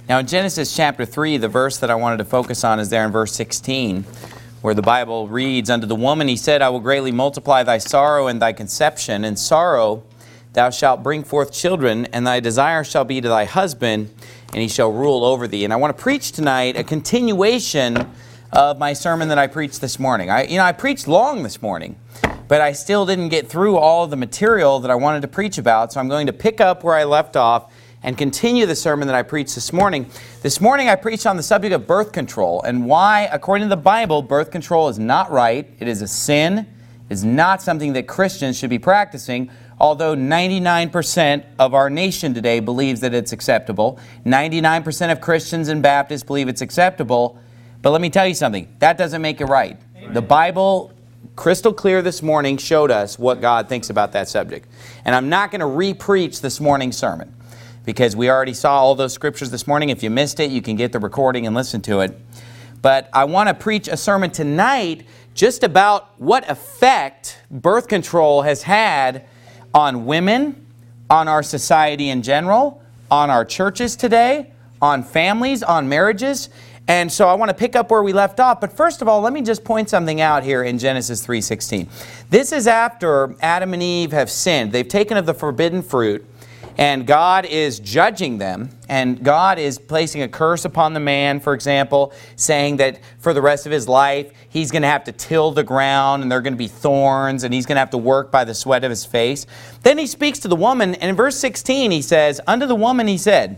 Now in Genesis chapter 3, the verse that I wanted to focus on is there in verse 16, where the Bible reads, "Unto the woman he said, I will greatly multiply thy sorrow and thy conception. In sorrow thou shalt bring forth children, and thy desire shall be to thy husband, and he shall rule over thee." And I want to preach tonight a continuation of my sermon that I preached this morning. I preached long this morning, but I still didn't get through all of the material that I wanted to preach about, so I'm going to pick up where I left off and continue the sermon that I preached this morning. This morning I preached on the subject of birth control and why, according to the Bible, birth control is not right. It is a sin. It is not something that Christians should be practicing, although 99% of our nation today believes that it's acceptable. 99% of Christians and Baptists believe it's acceptable. But let me tell you something. That doesn't make it right. The Bible, crystal clear this morning, showed us what God thinks about that subject. And I'm not going to re-preach this morning's sermon, because we already saw all those scriptures this morning. If you missed it, you can get the recording and listen to it. But I want to preach a sermon tonight just about what effect birth control has had on women, on our society in general, on our churches today, on families, on marriages. And so I want to pick up where we left off. But first of all, let me just point something out here in Genesis 3:16. This is after Adam and Eve have sinned. They've taken of the forbidden fruit, and God is judging them. And God is placing a curse upon the man, for example, saying that for the rest of his life, he's going to have to till the ground, and there are going to be thorns, and he's going to have to work by the sweat of his face. Then he speaks to the woman, and in verse 16 he says, "Unto the woman he said,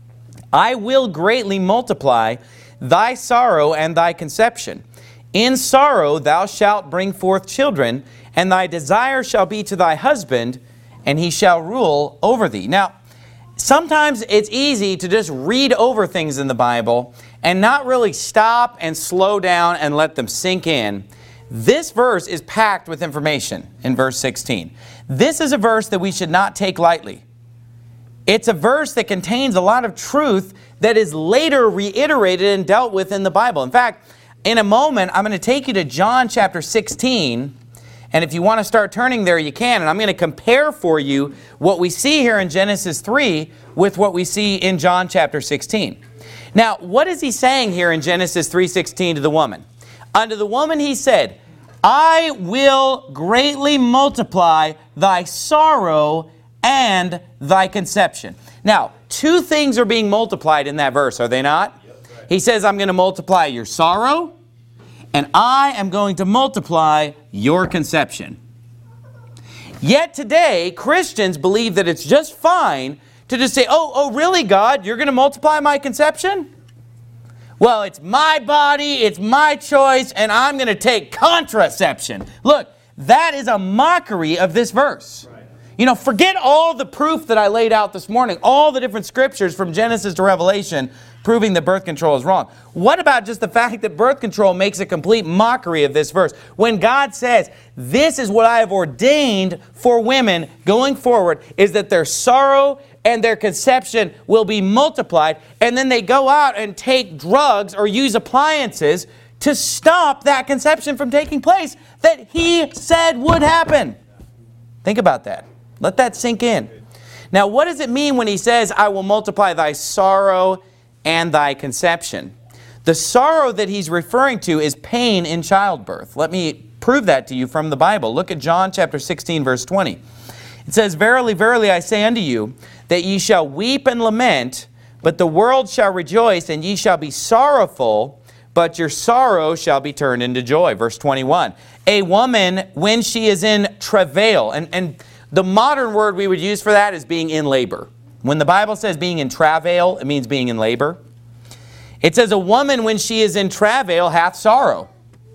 I will greatly multiply thy sorrow and thy conception. In sorrow thou shalt bring forth children, and thy desire shall be to thy husband, and he shall rule over thee." Now, sometimes it's easy to just read over things in the Bible and not really stop and slow down and let them sink in. This verse is packed with information in verse 16. This is a verse that we should not take lightly. It's a verse that contains a lot of truth that is later reiterated and dealt with in the Bible. In fact, in a moment, I'm going to take you to John chapter 16. And if you want to start turning there, you can. And I'm going to compare for you what we see here in Genesis 3 with what we see in John chapter 16. Now, what is he saying here in Genesis 3:16 to the woman? Unto the woman he said, I will greatly multiply thy sorrow and thy conception. Now, two things are being multiplied in that verse, are they not? He says, I'm going to multiply your sorrow, and I am going to multiply your conception. Yet today, Christians believe that it's just fine to just say, oh, really, God? You're going to multiply my conception? Well, it's my body, it's my choice, and I'm going to take contraception. Look, that is a mockery of this verse. You know, forget all the proof that I laid out this morning, all the different scriptures from Genesis to Revelation proving that birth control is wrong. What about just the fact that birth control makes a complete mockery of this verse? When God says, this is what I have ordained for women going forward, is that their sorrow and their conception will be multiplied, and then they go out and take drugs or use appliances to stop that conception from taking place that He said would happen. Think about that. Let that sink in. Now, what does it mean when He says, I will multiply thy sorrow and thy conception? The sorrow that He's referring to is pain in childbirth. Let me prove that to you from the Bible. Look at John chapter 16, verse 20. It says, Verily, verily, I say unto you, that ye shall weep and lament, but the world shall rejoice, and ye shall be sorrowful, but your sorrow shall be turned into joy. Verse 21. A woman, when she is in travail, and the modern word we would use for that is being in labor. When the Bible says being in travail, it means being in labor. It says a woman, when she is in travail, hath sorrow,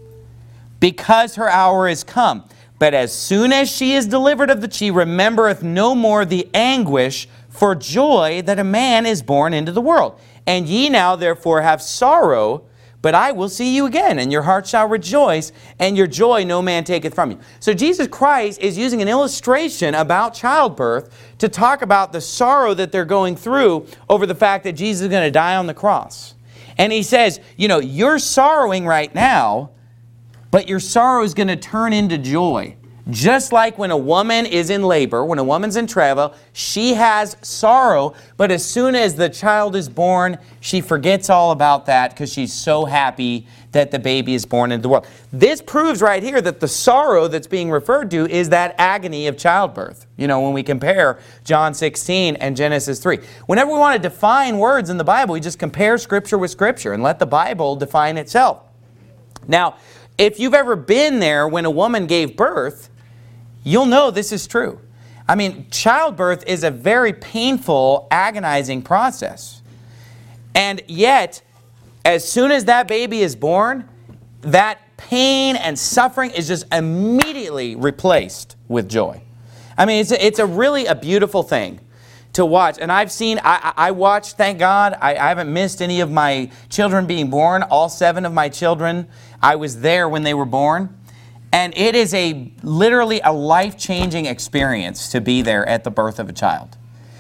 because her hour is come. But as soon as she is delivered of the she remembereth no more the anguish for joy that a man is born into the world. And ye now therefore have sorrow, but I will see you again, and your heart shall rejoice, and your joy no man taketh from you. So Jesus Christ is using an illustration about childbirth to talk about the sorrow that they're going through over the fact that Jesus is going to die on the cross. And He says, you know, you're sorrowing right now, but your sorrow is going to turn into joy. Just like when a woman is in labor, when a woman's in travail, she has sorrow, but as soon as the child is born, she forgets all about that because she's so happy that the baby is born into the world. This proves right here that the sorrow that's being referred to is that agony of childbirth. When we compare John 16 and Genesis 3. Whenever we want to define words in the Bible, we just compare Scripture with Scripture and let the Bible define itself. Now, if you've ever been there when a woman gave birth, you'll know this is true. I mean, childbirth is a very painful, agonizing process. And yet, as soon as that baby is born, that pain and suffering is just immediately replaced with joy. I mean, it's really a beautiful thing to watch. And I watched, thank God, I haven't missed any of my children being born. All 7 of my children, I was there when they were born. And it is literally a life-changing experience to be there at the birth of a child.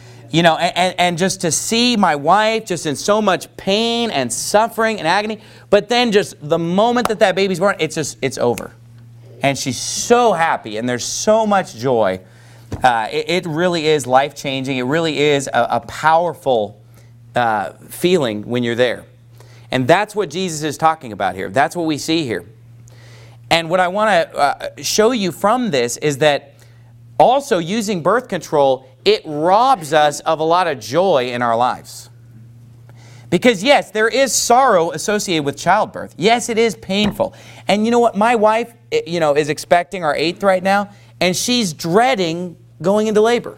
And just to see my wife just in so much pain and suffering and agony, but then just the moment that baby's born, it's over. And she's so happy, and there's so much joy. It really is life-changing. It really is a powerful feeling when you're there. And that's what Jesus is talking about here. That's what we see here. And what I want to show you from this is that also using birth control, it robs us of a lot of joy in our lives. Because yes, there is sorrow associated with childbirth. Yes, it is painful. And you know what? My wife, is expecting our 8th right now, and she's dreading going into labor.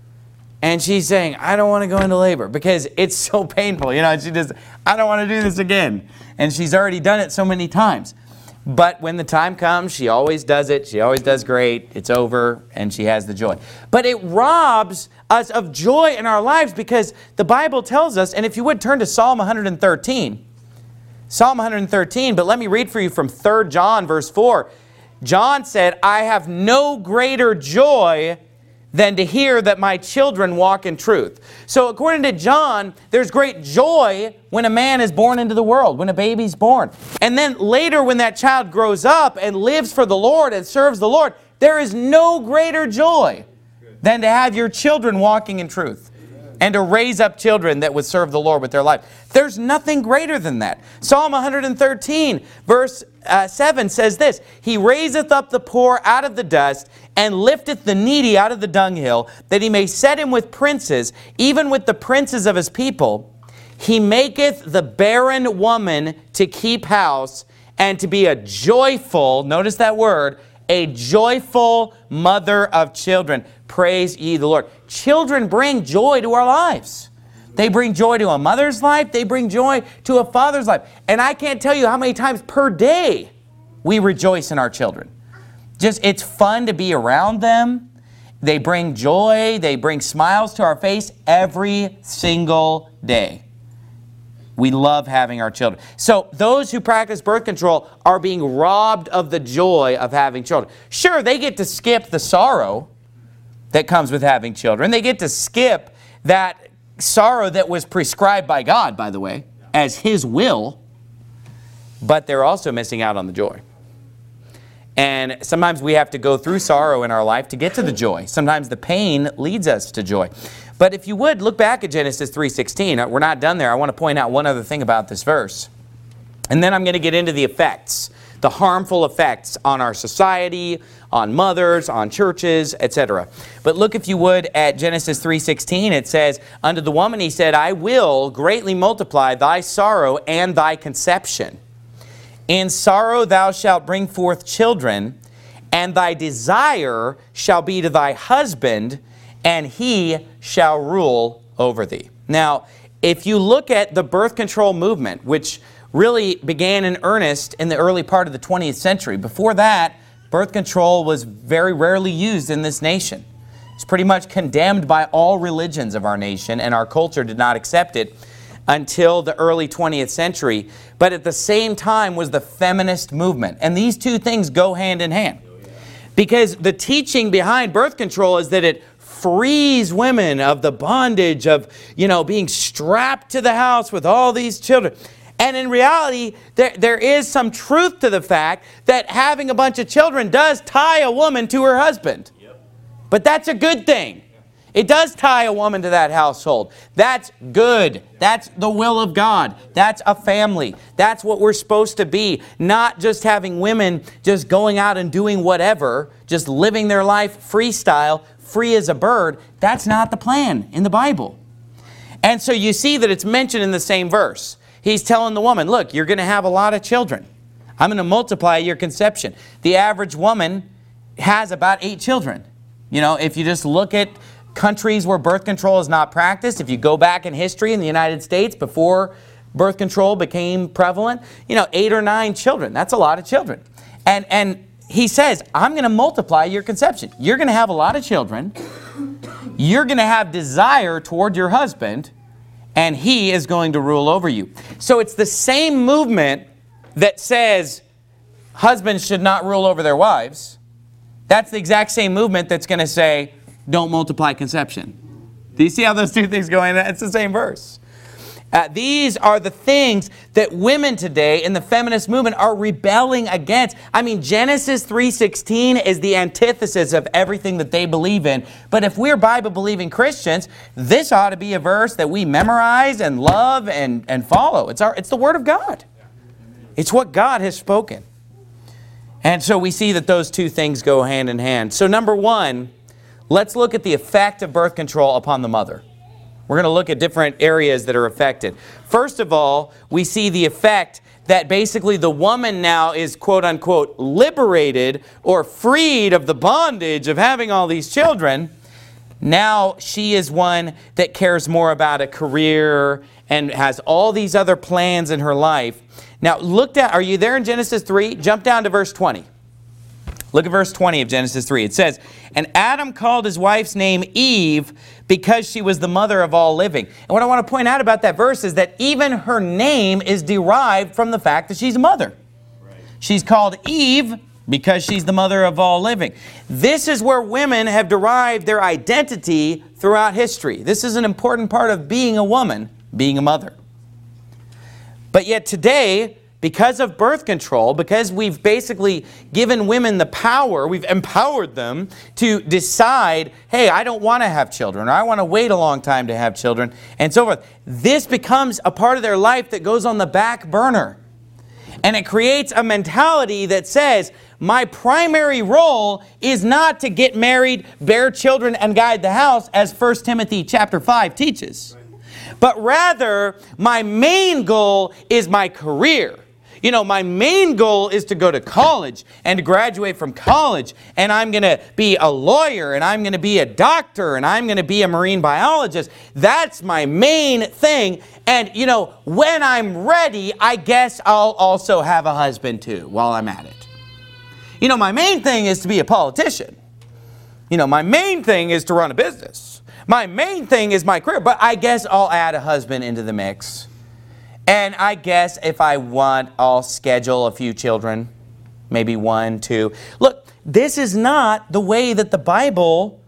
And she's saying, I don't want to go into labor because it's so painful. She just, I don't want to do this again. And she's already done it so many times. But when the time comes, she always does it. She always does great. It's over, and she has the joy. But it robs us of joy in our lives because the Bible tells us, and if you would turn to Psalm 113. Psalm 113, but let me read for you from 3 John verse 4. John said, I have no greater joy than to hear that my children walk in truth. So according to John, there's great joy when a man is born into the world, when a baby's born. And then later when that child grows up and lives for the Lord and serves the Lord, there is no greater joy than to have your children walking in truth and to raise up children that would serve the Lord with their life. There's nothing greater than that. Psalm 113 verse 7 says this, He raiseth up the poor out of the dust and lifteth the needy out of the dunghill, that He may set him with princes, even with the princes of His people. He maketh the barren woman to keep house and to be a joyful, notice that word, a joyful mother of children. Praise ye the Lord. Children bring joy to our lives. They bring joy to a mother's life. They bring joy to a father's life. And I can't tell you how many times per day we rejoice in our children. It's fun to be around them. They bring joy. They bring smiles to our face every single day. We love having our children. So those who practice birth control are being robbed of the joy of having children. Sure, they get to skip the sorrow that comes with having children. They get to skip that sorrow that was prescribed by God, by the way, as His will. But they're also missing out on the joy. And sometimes we have to go through sorrow in our life to get to the joy. Sometimes the pain leads us to joy. But if you would, look back at Genesis 3:16. We're not done there. I want to point out one other thing about this verse. And then I'm going to get into the effects, the harmful effects on our society, on mothers, on churches, etc. But look, if you would, at Genesis 3:16. It says, Unto the woman He said, I will greatly multiply thy sorrow and thy conception. In sorrow thou shalt bring forth children, and thy desire shall be to thy husband, and he shall rule over thee. Now, if you look at the birth control movement, which really began in earnest in the early part of the 20th century, before that, birth control was very rarely used in this nation. It's pretty much condemned by all religions of our nation, and our culture did not accept it until the early 20th century. But at the same time was the feminist movement. And these two things go hand in hand. Because the teaching behind birth control is that it frees women of the bondage of, being strapped to the house with all these children. And in reality, there is some truth to the fact that having a bunch of children does tie a woman to her husband. But that's a good thing. It does tie a woman to that household. That's good. That's the will of God. That's a family. That's what we're supposed to be. Not just having women just going out and doing whatever, just living their life freestyle, free as a bird. That's not the plan in the Bible. And so you see that it's mentioned in the same verse. He's telling the woman, look, you're going to have a lot of children. I'm going to multiply your conception. The average woman has about 8 children. You know, if you just look at countries where birth control is not practiced, if you go back in history in the United States before birth control became prevalent, 8 or 9 children. That's a lot of children. And he says, I'm going to multiply your conception. You're going to have a lot of children. You're going to have desire toward your husband, and he is going to rule over you. So it's the same movement that says husbands should not rule over their wives. That's the exact same movement that's going to say, don't multiply conception. Do you see how those two things go in? It's the same verse. These are the things that women today in the feminist movement are rebelling against. I mean, Genesis 3:16 is the antithesis of everything that they believe in. But if we're Bible-believing Christians, this ought to be a verse that we memorize and love and follow. It's the Word of God. It's what God has spoken. And so we see that those two things go hand in hand. So number one, let's look at the effect of birth control upon the mother. We're going to look at different areas that are affected. First of all, we see the effect that basically the woman now is quote-unquote liberated or freed of the bondage of having all these children. Now she is one that cares more about a career and has all these other plans in her life. Now look down, are you there in Genesis 3? Jump down to verse 20. Look at verse 20 of Genesis 3. It says, and Adam called his wife's name Eve because she was the mother of all living. And what I want to point out about that verse is that even her name is derived from the fact that she's a mother. Right. She's called Eve because she's the mother of all living. This is where women have derived their identity throughout history. This is an important part of being a woman, being a mother. But yet today, because of birth control, because we've basically given women the power, we've empowered them to decide, hey, I don't want to have children, or I want to wait a long time to have children, and so forth. This becomes a part of their life that goes on the back burner. And it creates a mentality that says, my primary role is not to get married, bear children, and guide the house, as 1 Timothy chapter 5 teaches. But rather, my main goal is my career. You know, my main goal is to go to college and to graduate from college, and I'm going to be a lawyer, and I'm going to be a doctor, and I'm going to be a marine biologist. That's my main thing. And, you know, when I'm ready, I guess I'll also have a husband too while I'm at it. You know, my main thing is to be a politician. You know, my main thing is to run a business. My main thing is my career, but I guess I'll add a husband into the mix. And I guess if I want, I'll schedule a few children, maybe 1, 2. Look, this is not the way that the Bible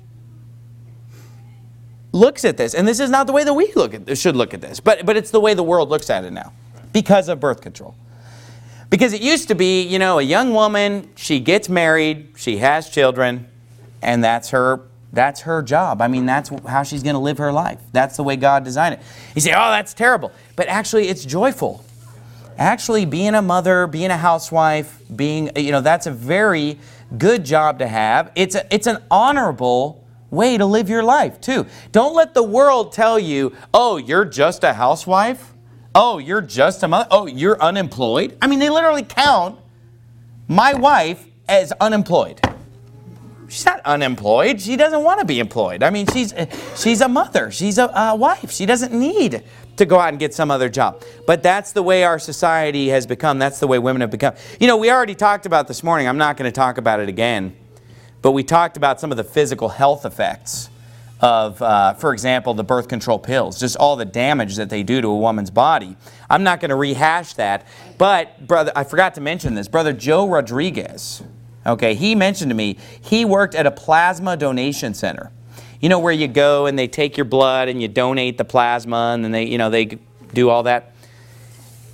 looks at this. And this is not the way that we should look at this. But it's the way the world looks at it now because of birth control. Because it used to be, you know, a young woman, she gets married, she has children, and that's her job. I mean, that's how she's going to live her life. That's the way God designed it. You say, oh, that's terrible. But actually, it's joyful. Actually, being a mother, being a housewife, that's a very good job to have. It's an honorable way to live your life, too. Don't let the world tell you, oh, you're just a housewife. Oh, you're just a mother. Oh, you're unemployed. I mean, they literally count my wife as unemployed. She's not unemployed. She doesn't want to be employed. I mean, she's a mother. She's a wife. She doesn't need to go out and get some other job. But that's the way our society has become. That's the way women have become. You know, we already talked about this morning. I'm not going to talk about it again. But we talked about some of the physical health effects of, for example, the birth control pills. Just all the damage that they do to a woman's body. I'm not going to rehash that. But, brother, I forgot to mention this. Brother Joe Rodriguez, okay, he mentioned to me, he worked at a plasma donation center. You know, where you go and they take your blood and you donate the plasma and then they do all that.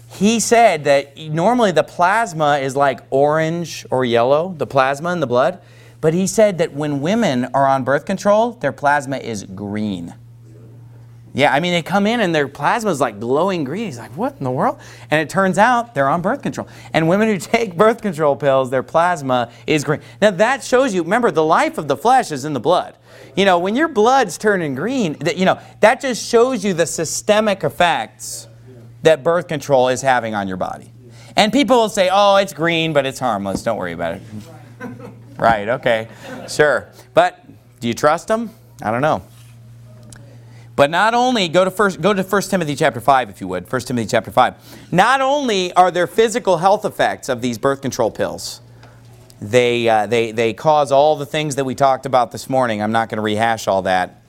he said that normally the plasma is like orange or yellow, the plasma in the blood. But he said that when women are on birth control, their plasma is green. Yeah, I mean, they come in and their plasma is like glowing green. He's like, what in the world? And it turns out they're on birth control. And women who take birth control pills, their plasma is green. Now that shows you, remember, the life of the flesh is in the blood. You know, when your blood's turning green, that just shows you the systemic effects that birth control is having on your body. And people will say, oh, it's green, but it's harmless. Don't worry about it. Right, okay, sure. But do you trust them? I don't know. But not only, go to 1 Timothy chapter 5 if you would, 1 Timothy chapter 5. Not only are there physical health effects of these birth control pills, they cause all the things that we talked about this morning. I'm not going to rehash all that.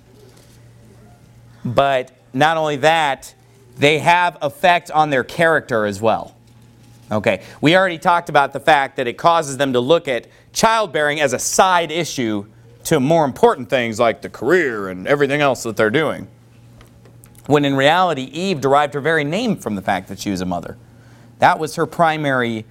But not only that, they have effect on their character as well. Okay, we already talked about the fact that it causes them to look at childbearing as a side issue to more important things like the career and everything else that they're doing. When in reality, Eve derived her very name from the fact that she was a mother. That was her primary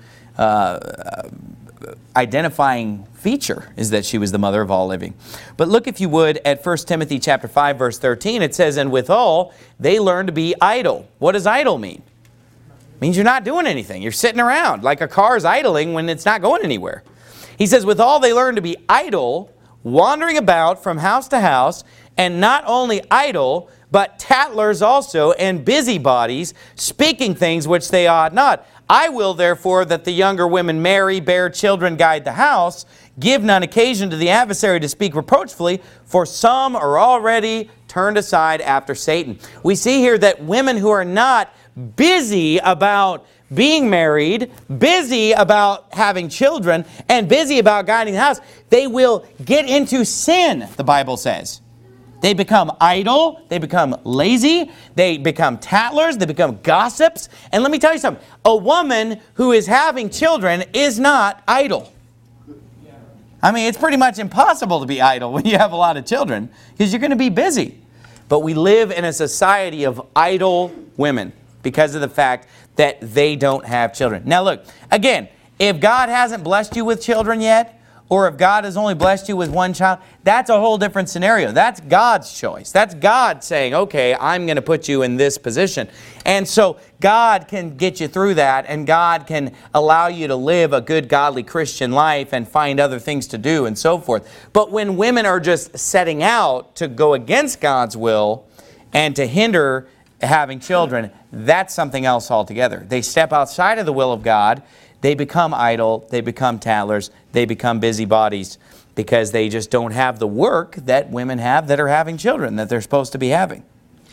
identifying feature, is that she was the mother of all living. But look, if you would, at 1 Timothy chapter 5, verse 13. It says, and withal, they learn to be idle. What does idle mean? It means you're not doing anything. You're sitting around like a car's idling when it's not going anywhere. He says, withal, they learn to be idle, wandering about from house to house, and not only idle, but tattlers also, and busybodies, speaking things which they ought not. I will therefore that the younger women marry, bear children, guide the house, give none occasion to the adversary to speak reproachfully, for some are already turned aside after Satan. We see here that women who are not busy about being married, busy about having children, and busy about guiding the house, they will get into sin, the Bible says. They become idle, they become lazy, they become tattlers, they become gossips. And let me tell you something, a woman who is having children is not idle. I mean, it's pretty much impossible to be idle when you have a lot of children, because you're going to be busy. But we live in a society of idle women because of the fact that they don't have children. Now look, again, if God hasn't blessed you with children yet, or if God has only blessed you with one child, that's a whole different scenario. That's God's choice. That's God saying, okay, I'm going to put you in this position. And so God can get you through that, and God can allow you to live a good, godly Christian life and find other things to do and so forth. But when women are just setting out to go against God's will and to hinder having children, that's something else altogether. They step outside of the will of God. They become idle, they become tattlers, they become busybodies because they just don't have the work that women have that are having children that they're supposed to be having.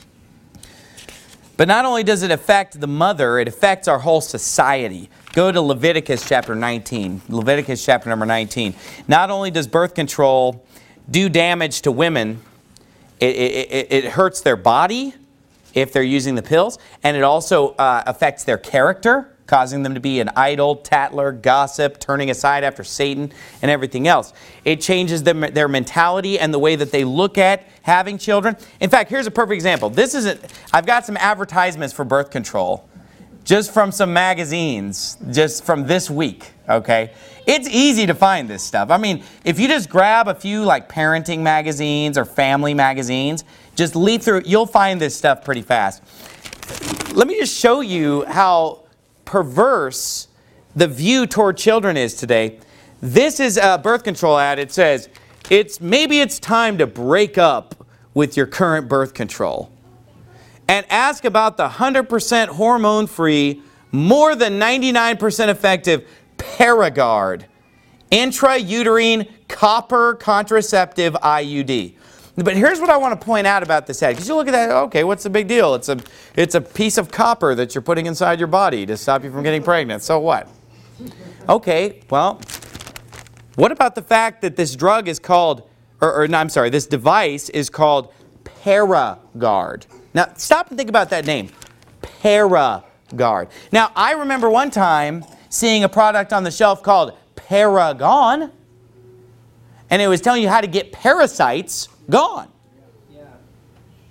But not only does it affect the mother, it affects our whole society. Go to Leviticus chapter 19. Leviticus chapter number 19. Not only does birth control do damage to women, it hurts their body if they're using the pills, and it also affects their character, causing them to be an idle, tattler, gossip, turning aside after Satan, and everything else. It changes their mentality and the way that they look at having children. In fact, here's a perfect example. I've got some advertisements for birth control, just from some magazines, just from this week, okay? It's easy to find this stuff. I mean, if you just grab a few like parenting magazines or family magazines, just leaf through, you'll find this stuff pretty fast. Let me just show you how perverse the view toward children is today. This is a birth control ad. It says, maybe it's time to break up with your current birth control and ask about the 100% hormone-free, more than 99% effective Paragard intrauterine copper contraceptive IUD. But here's what I want to point out about this ad. Because you look at that, okay, what's the big deal? It's a piece of copper that you're putting inside your body to stop you from getting pregnant. So what? Okay, well, what about the fact that this drug is called, this device is called Paragard. Now, stop and think about that name. Paragard. Now, I remember one time seeing a product on the shelf called Paragon, and it was telling you how to get parasites gone.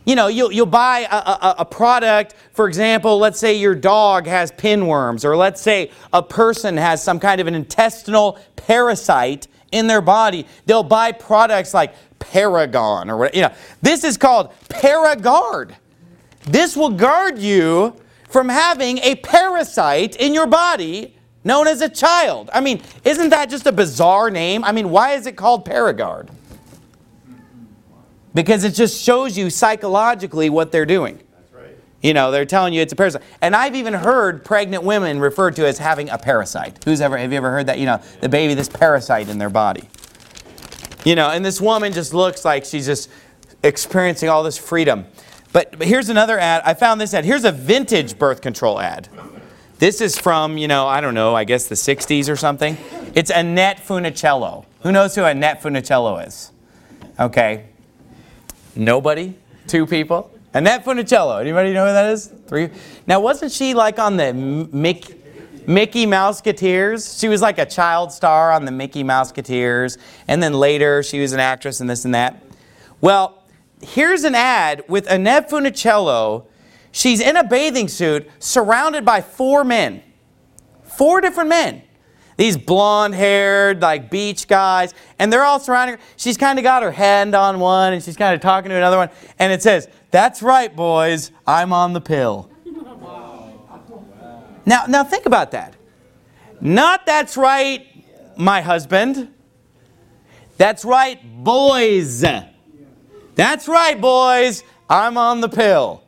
You'll buy a product, for example, let's say your dog has pinworms, or let's say a person has some kind of an intestinal parasite in their body. They'll buy products like Paragon or whatever. This is called Paragard. This will guard you from having a parasite in your body known as a child. I mean, isn't that just a bizarre name? I mean, why is it called Paragard? Because it just shows you psychologically what they're doing. That's right. They're telling you it's a parasite. And I've even heard pregnant women referred to as having a parasite. Have you ever heard that? The baby, this parasite in their body. And this woman just looks like she's just experiencing all this freedom. But here's another ad. I found this ad. Here's a vintage birth control ad. This is from, I don't know, I guess the 60s or something. It's Annette Funicello. Who knows who Annette Funicello is? Okay. Nobody? 2 people? Annette Funicello. Anybody know who that is? 3? Now, wasn't she like on the Mickey Mouseketeers? She was like a child star on the Mickey Mouseketeers. And then later, she was an actress and this and that. Well, here's an ad with Annette Funicello. She's in a bathing suit surrounded by 4 men. 4 different men. These blonde-haired, like beach guys. And they're all surrounding her. She's kind of got her hand on one and she's kind of talking to another one. And it says, "That's right, boys. I'm on the pill." Now think about that. Not "that's right, my husband." That's right, boys. That's right, boys. I'm on the pill.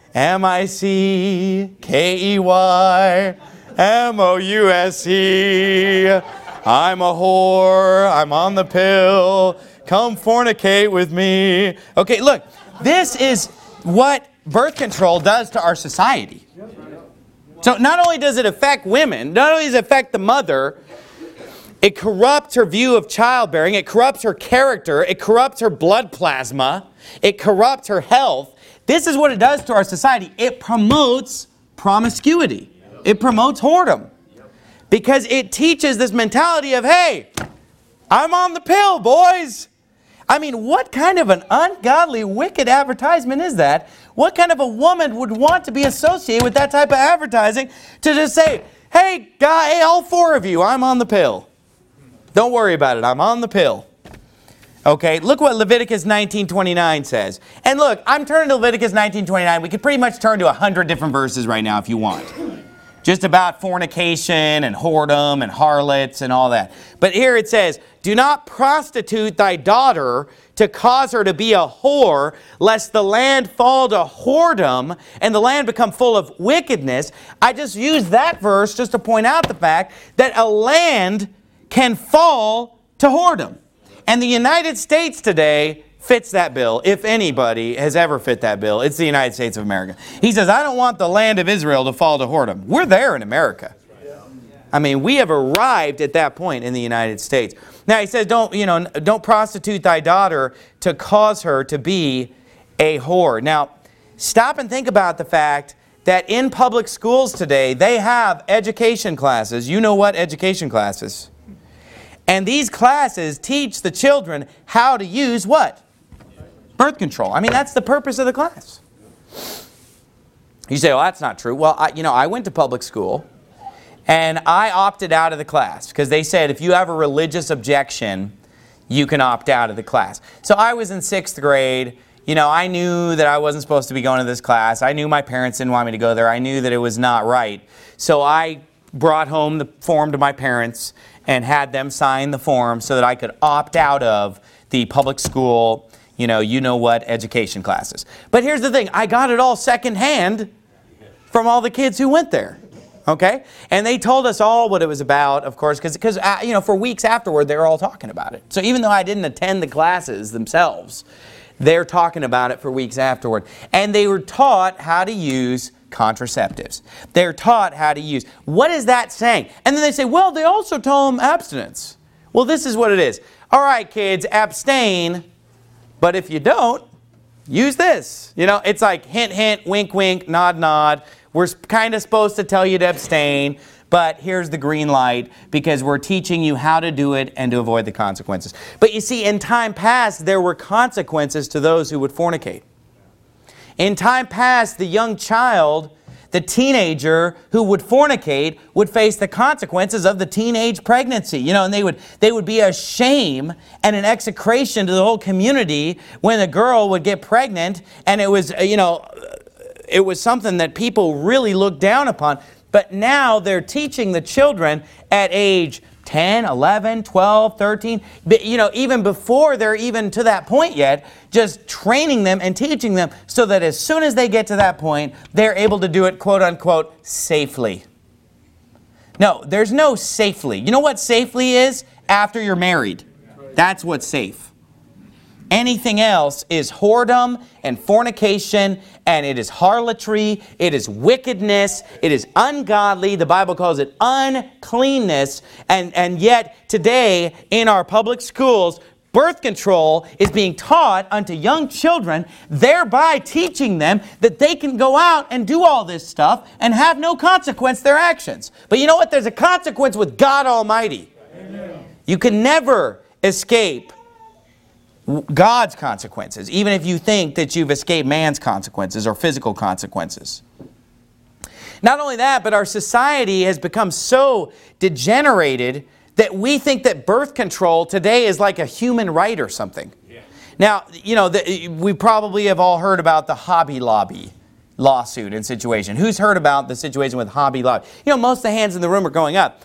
MICKEY MOUSE. I'm a whore. I'm on the pill. Come fornicate with me. Okay, look. This is what birth control does to our society. So not only does it affect women, not only does it affect the mother, it corrupts her view of childbearing, it corrupts her character, it corrupts her blood plasma, it corrupts her health. This is what it does to our society. It promotes promiscuity. It promotes whoredom. Because it teaches this mentality of, hey, I'm on the pill, boys. I mean, what kind of an ungodly, wicked advertisement is that? What kind of a woman would want to be associated with that type of advertising to just say, hey, guy, all 4 of you, I'm on the pill. Don't worry about it. I'm on the pill. Okay, look what Leviticus 19:29 says. And look, I'm turning to Leviticus 19:29. We could pretty much turn to 100 different verses right now if you want. Just about fornication and whoredom and harlots and all that. But here it says, "Do not prostitute thy daughter to cause her to be a whore, lest the land fall to whoredom and the land become full of wickedness." I just used that verse just to point out the fact that a land can fall to whoredom. And the United States today fits that bill. If anybody has ever fit that bill, it's the United States of America. He says, I don't want the land of Israel to fall to whoredom. We're there in America. I mean, we have arrived at that point in the United States. Now he says, don't prostitute thy daughter to cause her to be a whore. Now, stop and think about the fact that in public schools today, they have education classes. You know what education classes? And these classes teach the children how to use what? Birth control. I mean, that's the purpose of the class. You say, well, that's not true. Well, I went to public school, and I opted out of the class because they said if you have a religious objection, you can opt out of the class. So I was in 6th grade. I knew that I wasn't supposed to be going to this class. I knew my parents didn't want me to go there. I knew that it was not right. So I brought home the form to my parents and had them sign the form so that I could opt out of the public school, you know what, education classes. But here's the thing. I got it all secondhand from all the kids who went there. Okay? And they told us all what it was about, of course, because for weeks afterward, they were all talking about it. So even though I didn't attend the classes themselves, they're talking about it for weeks afterward. And they were taught how to use contraceptives. They're taught how to use. What is that saying? And then they say, well, they also taught them abstinence. Well, this is what it is. All right, kids, abstain, but if you don't, use this. It's like hint, hint, wink, wink, nod, nod. We're kind of supposed to tell you to abstain, but here's the green light because we're teaching you how to do it and to avoid the consequences. But you see, in time past, there were consequences to those who would fornicate. In time past, the young child, the teenager who would fornicate would face the consequences of the teenage pregnancy. You know, and they would be a shame and an execration to the whole community when a girl would get pregnant, and it was, you know, it was something that people really looked down upon. But now they're teaching the children at age 10, 11, 12, 13, you know, even before they're even to that point yet, just training them and teaching them so that as soon as they get to that point, they're able to do it, quote unquote, safely. No, there's no safely. You know what safely is? After you're married. That's what's safe. Anything else is whoredom and fornication, and it is harlotry, it is wickedness, it is ungodly. The Bible calls it uncleanness. And yet today in our public schools, birth control is being taught unto young children, thereby teaching them that they can go out and do all this stuff and have no consequence to their actions. But you know what? There's a consequence with God Almighty. Amen. You can never escape God's consequences, even if you think that you've escaped man's consequences or physical consequences. Not only that, but our society has become so degenerated that we think that birth control today is like a human right or something. Yeah. Now, you know, we probably have all heard about the Hobby Lobby lawsuit and situation. Who's heard about the situation with Hobby Lobby? You know, most of the hands in the room are going up.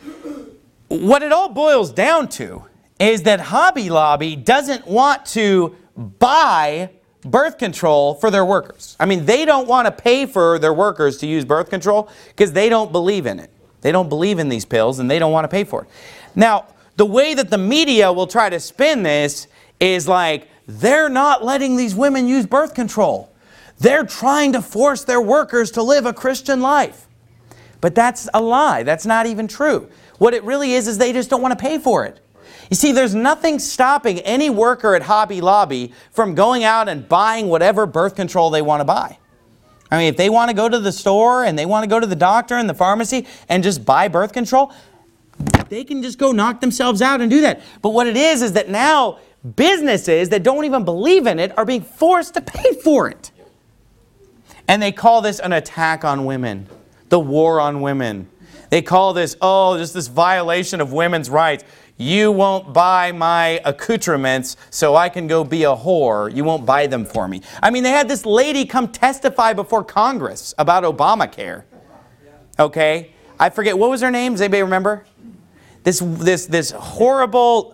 What it all boils down to is that Hobby Lobby doesn't want to buy birth control for their workers. I mean, they don't want to pay for their workers to use birth control because they don't believe in it. They don't believe in these pills and they don't want to pay for it. Now, the way that the media will try to spin this is like, they're not letting these women use birth control. They're trying to force their workers to live a Christian life. But that's a lie. That's not even true. What it really is they just don't want to pay for it. You see, there's nothing stopping any worker at Hobby Lobby from going out and buying whatever birth control they want to buy. I mean, if they want to go to the store and they want to go to the doctor and the pharmacy and just buy birth control, they can just go knock themselves out and do that. But what it is that now businesses that don't even believe in it are being forced to pay for it. And they call this an attack on women, the war on women. They call this, oh, just this violation of women's rights. You won't buy my accoutrements so I can go be a whore. You won't buy them for me. I mean, they had this lady come testify before Congress about Obamacare. Okay? I forget, what was her name? Does anybody remember? This horrible,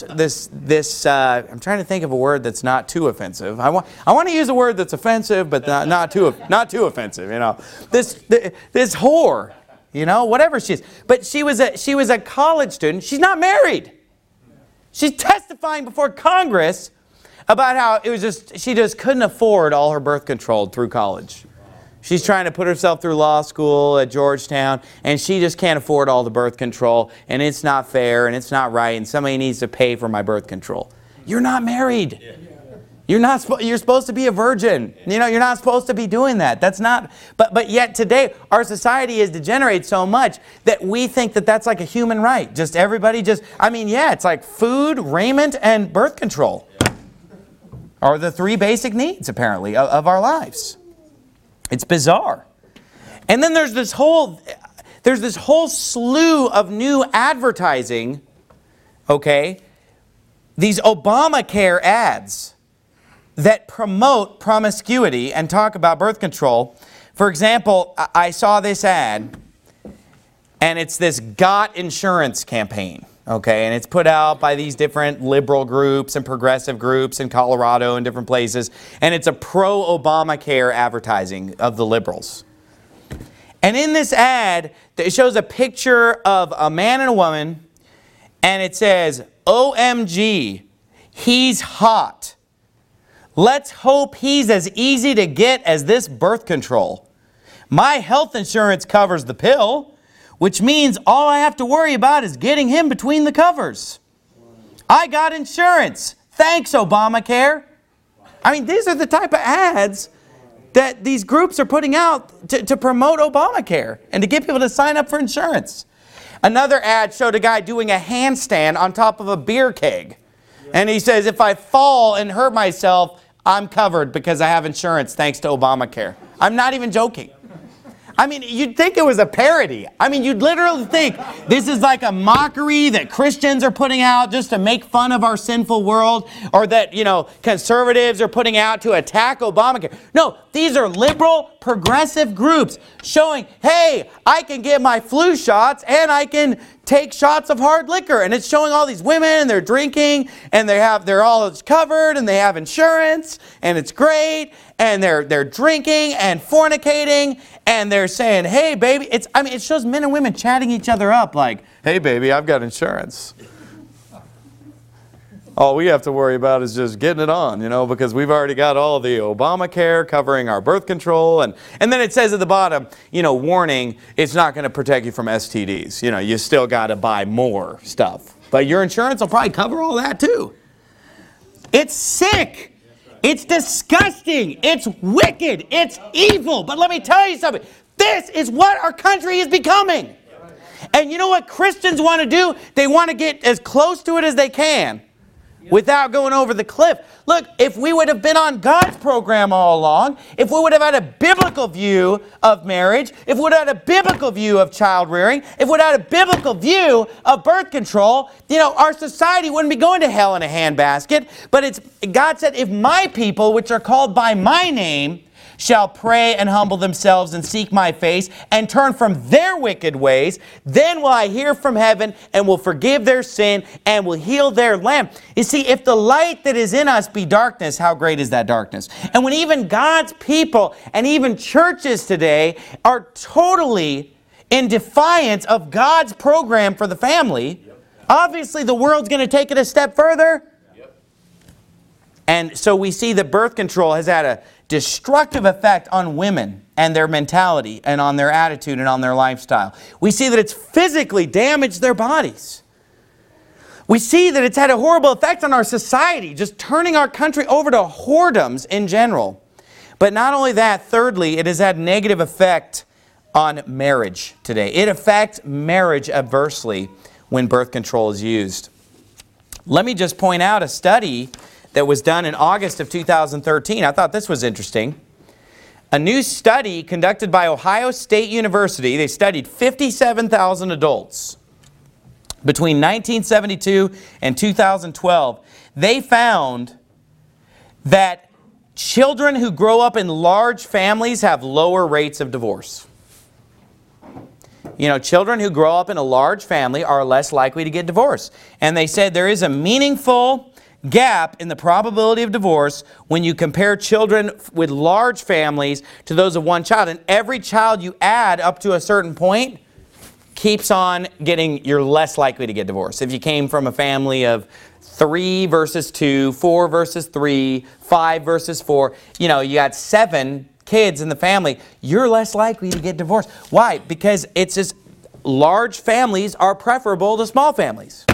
I'm trying to think of a word that's not too offensive. I want to use a word that's offensive, but not too offensive, you know. This whore. You know, whatever she is. But she was a college student. She's not married. She's testifying before Congress about how she just couldn't afford all her birth control through college. She's trying to put herself through law school at Georgetown, and she just can't afford all the birth control, and it's not fair, and it's not right, and somebody needs to pay for my birth control. You're not married. You're supposed to be a virgin. You know, you're not supposed to be doing that. That's not, but yet today, our society is degenerate so much that we think that that's like a human right. Just everybody I mean, yeah, it's like food, raiment, and birth control are the three basic needs, apparently, of our lives. It's bizarre. And then there's this whole slew of new advertising, okay? These Obamacare ads that promote promiscuity and talk about birth control. For example, I saw this ad, and it's this Got Insurance campaign, okay? And it's put out by these different liberal groups and progressive groups in Colorado and different places, and it's a pro-Obamacare advertising of the liberals. And in this ad, it shows a picture of a man and a woman, and it says, OMG, he's hot. Let's hope he's as easy to get as this birth control. My health insurance covers the pill, which means all I have to worry about is getting him between the covers. I got insurance. Thanks, Obamacare. I mean, these are the type of ads that these groups are putting out to promote Obamacare and to get people to sign up for insurance. Another ad showed a guy doing a handstand on top of a beer keg. And he says, if I fall and hurt myself, I'm covered because I have insurance thanks to Obamacare. I'm not even joking. I mean, you'd think it was a parody. I mean, you'd literally think this is like a mockery that Christians are putting out just to make fun of our sinful world, or that, conservatives are putting out to attack Obamacare. No, these are liberal, progressive groups showing, hey, I can get my flu shots and I can take shots of hard liquor. And it's showing all these women and they're drinking and they're all covered and they have insurance and it's great. And they're drinking and fornicating and they're saying, hey, baby. It shows men and women chatting each other up like, hey, baby, I've got insurance. All we have to worry about is just getting it on, because we've already got all the Obamacare covering our birth control. And then it says at the bottom, warning, it's not going to protect you from STDs. You still got to buy more stuff. But your insurance will probably cover all that too. It's sick. It's disgusting. It's wicked. It's evil. But let me tell you something. This is what our country is becoming. And you know what Christians want to do? They want to get as close to it as they can without going over the cliff. Look, if we would have been on God's program all along, if we would have had a biblical view of marriage, if we would have had a biblical view of child rearing, if we would have had a biblical view of birth control, our society wouldn't be going to hell in a handbasket. But God said, if my people, which are called by my name, shall pray and humble themselves and seek my face and turn from their wicked ways, then will I hear from heaven and will forgive their sin and will heal their land. You see, if the light that is in us be darkness, how great is that darkness? And when even God's people and even churches today are totally in defiance of God's program for the family, obviously the world's going to take it a step further. And so we see that birth control has had a destructive effect on women and their mentality and on their attitude and on their lifestyle. We see that it's physically damaged their bodies. We see that it's had a horrible effect on our society, just turning our country over to whoredoms in general. But not only that, thirdly, it has had negative effect on marriage today. It affects marriage adversely when birth control is used. Let me just point out a study that was done in August of 2013. I thought this was interesting. A new study conducted by Ohio State University, they studied 57,000 adults between 1972 and 2012. They found that children who grow up in large families have lower rates of divorce. Children who grow up in a large family are less likely to get divorced. And they said there is a meaningful gap in the probability of divorce when you compare children with large families to those of one child. And every child you add up to a certain point keeps on you're less likely to get divorced. If you came from a family of 3 versus 2, 4 versus 3, 5 versus 4, you got 7 kids in the family, you're less likely to get divorced. Why? Because it's just large families are preferable to small families.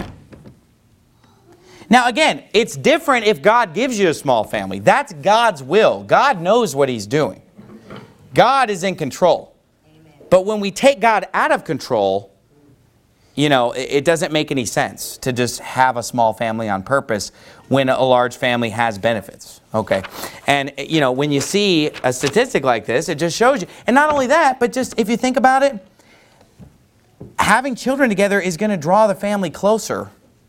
Now again, it's different if God gives you a small family. That's God's will. God knows what He's doing. God is in control. Amen. But when we take God out of control, it doesn't make any sense to just have a small family on purpose when a large family has benefits. Okay. And when you see a statistic like this, it just shows you. And not only that, but just if you think about it, having children together is going to draw the family closer.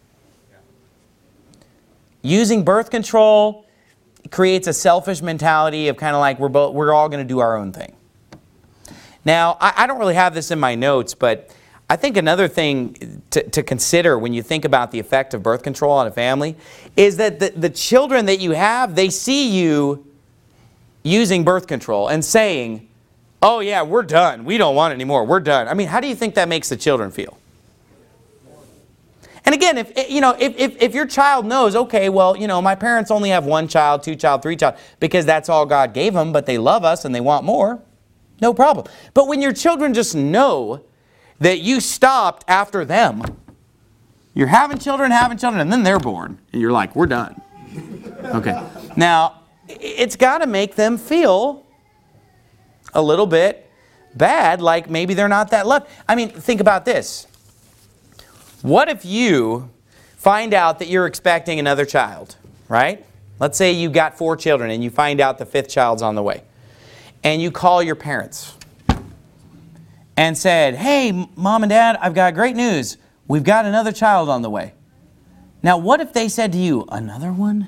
Using birth control creates a selfish mentality of kind of like we're all going to do our own thing. Now, I don't really have this in my notes, but I think another thing to consider when you think about the effect of birth control on a family is that the children that you have, they see you using birth control and saying, oh yeah, we're done. We don't want it anymore. We're done. I mean, how do you think that makes the children feel? And again, if your child knows, okay, well, my parents only have 1 child, 2 child, 3 child, because that's all God gave them, but they love us and they want more, no problem. But when your children just know that you stopped after them, you're having children, and then they're born, and you're like, we're done. Okay. Now, it's got to make them feel a little bit bad, like maybe they're not that loved. I mean, think about this. What if you find out that you're expecting another child, right? Let's say you got 4 children and you find out the 5th child's on the way. And you call your parents and said, hey, Mom and Dad, I've got great news. We've got another child on the way. Now, what if they said to you, another one?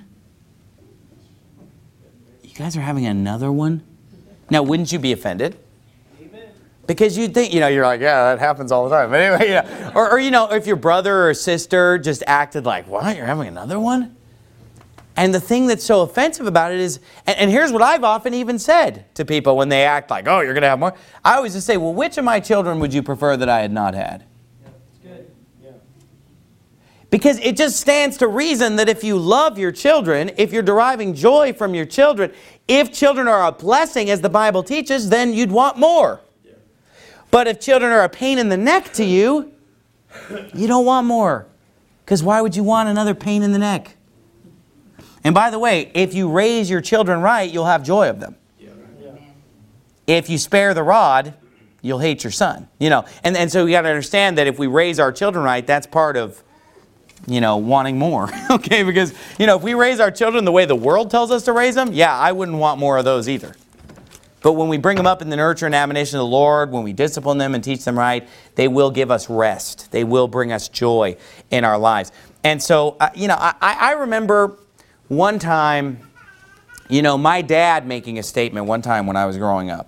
You guys are having another one? Now, wouldn't you be offended? Because you'd think, you're like, yeah, that happens all the time. But anyway, or if your brother or sister just acted like, what, you're having another one? And the thing that's so offensive about it is, and here's what I've often even said to people when they act like, oh, you're going to have more. I always just say, well, which of my children would you prefer that I had not had? Yeah, that's good. Yeah. Because it just stands to reason that if you love your children, if you're deriving joy from your children, if children are a blessing, as the Bible teaches, then you'd want more. Yeah. But if children are a pain in the neck to you, you don't want more. Because why would you want another pain in the neck? And by the way, if you raise your children right, you'll have joy of them. Yeah. Yeah. If you spare the rod, you'll hate your son. And so we got to understand that if we raise our children right, that's part of, wanting more. Okay, because, if we raise our children the way the world tells us to raise them, yeah, I wouldn't want more of those either. But when we bring them up in the nurture and admonition of the Lord, when we discipline them and teach them right, they will give us rest. They will bring us joy in our lives. And so, I remember one time, my dad making a statement one time when I was growing up.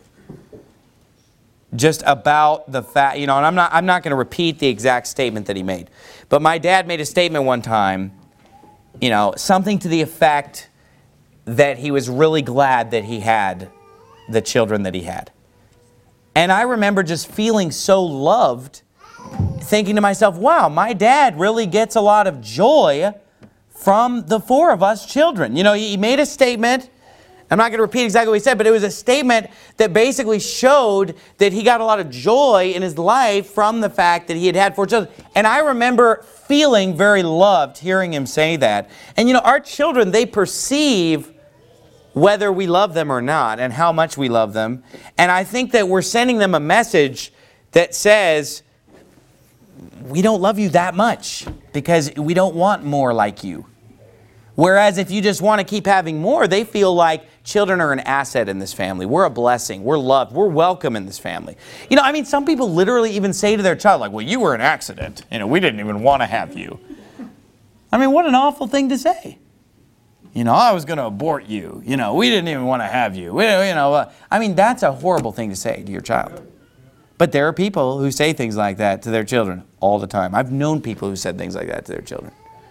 Just about the fact, and I'm not going to repeat the exact statement that he made. But my dad made a statement one time, something to the effect that he was really glad that he had the children that he had. And I remember just feeling so loved, thinking to myself, wow, my dad really gets a lot of joy from the 4 of us children. He made a statement. I'm not going to repeat exactly what he said, but it was a statement that basically showed that he got a lot of joy in his life from the fact that he had 4 children. And I remember feeling very loved hearing him say that. And our children, they perceive whether we love them or not and how much we love them. And I think that we're sending them a message that says, we don't love you that much because we don't want more like you. Whereas if you just want to keep having more, they feel like children are an asset in this family. We're a blessing. We're loved. We're welcome in this family. Some people literally even say to their child, like, well, you were an accident. We didn't even want to have you. What an awful thing to say. I was going to abort you. We didn't even want to have you. That's a horrible thing to say to your child. But there are people who say things like that to their children all the time. I've known people who said things like that to their children.